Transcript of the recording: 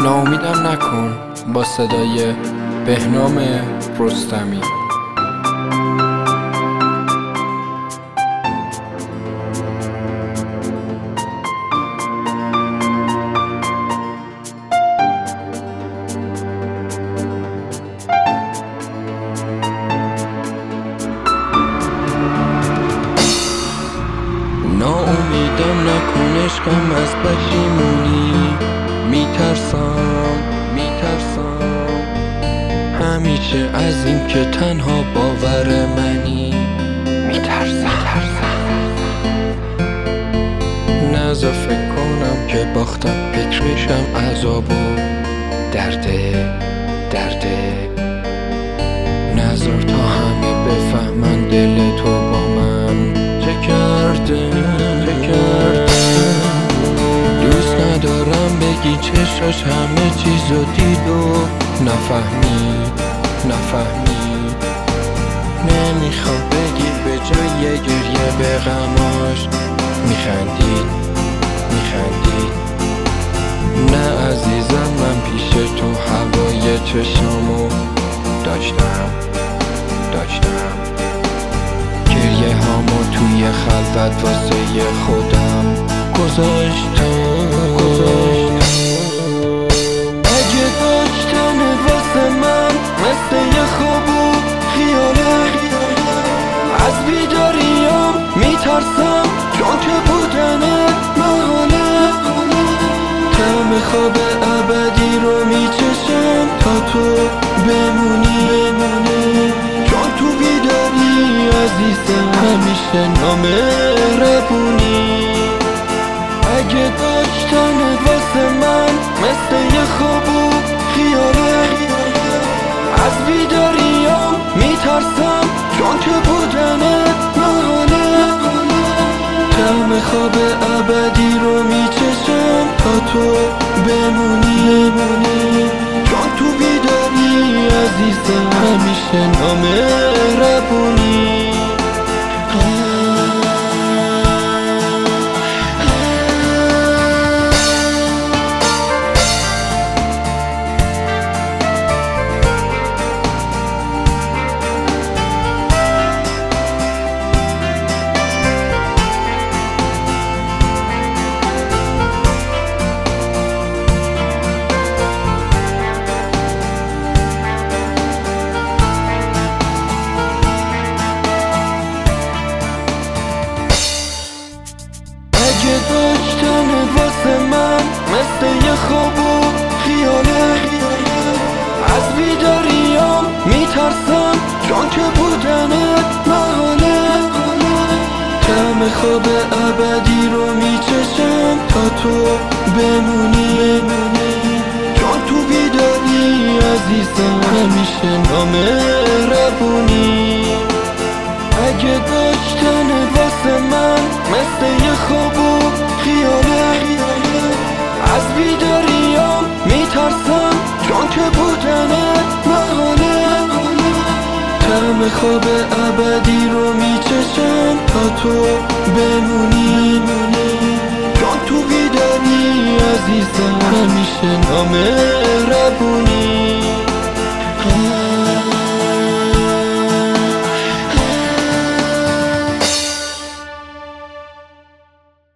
ناامیدم نکن با صدای بهنام رستمی. ناامیدم نکن عشقم از پشیمونی، میترسم همیشه از این که تنها باور منی. میترسم نذار فکر کنم که باختم، فکرشم عذاب و درده. نذار تا همه بفهمن دل تو با من چه کرده. دوست ندارم بگی چشاش همه چیزو دید و نفهمی. نمیخوام بگی به جای گریه به غماش میخندید. نه عزیزم، من پیش تو هوای چشامو داشتم. گریه هامو توی خلوت واسه خودم گذاشتم. اگه داشتن واسه من مثل یه خواب و خیاله، از بیداریام میترسم چون که بودنت محاله. طعم خواب ابدی رو میچشم تا تو بمونی، چون تو بیداری عزیزم همیشه نامهربونی. اگه داشتن واسه من مثل یه خواب و خیاله، از بیداریام میترسم چون که بودنت محاله. طعم خواب ابدی رو میچشم تا تو بمونی، چون تو بیداری عزیزم همیشه نامهربونی. اگه داشتن واسه من مثل یه خواب و خیاله، از بیداریام میترسم چون که بودنت محاله. طعم خواب ابدی رو میچشم تا تو بمونی، چون تو بیداری عزیزم همیشه نامهربونی. اگه داشتن واسه من مثل یه خواب و خیاله، از بیداریام میترسم چون که بودنت محاله. طعم خواب ابدی رو میچشم تا تو بمونی، چون تو بیداری عزیزم همیشه نامهربونی.